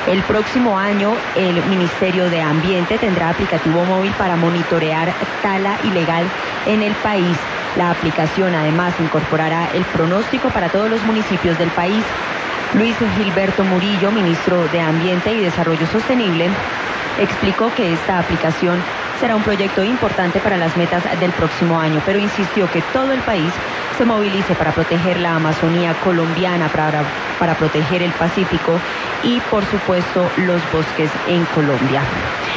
El próximo año el Ministerio de Ambiente tendrá aplicativo móvil para monitorear tala ilegal en el país. La aplicación además incorporará el pronóstico para todos los municipios del país. Luis Gilberto Murillo, ministro de Ambiente y Desarrollo Sostenible, explicó que esta aplicación será un proyecto importante para las metas del próximo año, pero insistió que todo el país se movilice para proteger la Amazonía colombiana, para proteger el Pacífico y, por supuesto, los bosques en Colombia.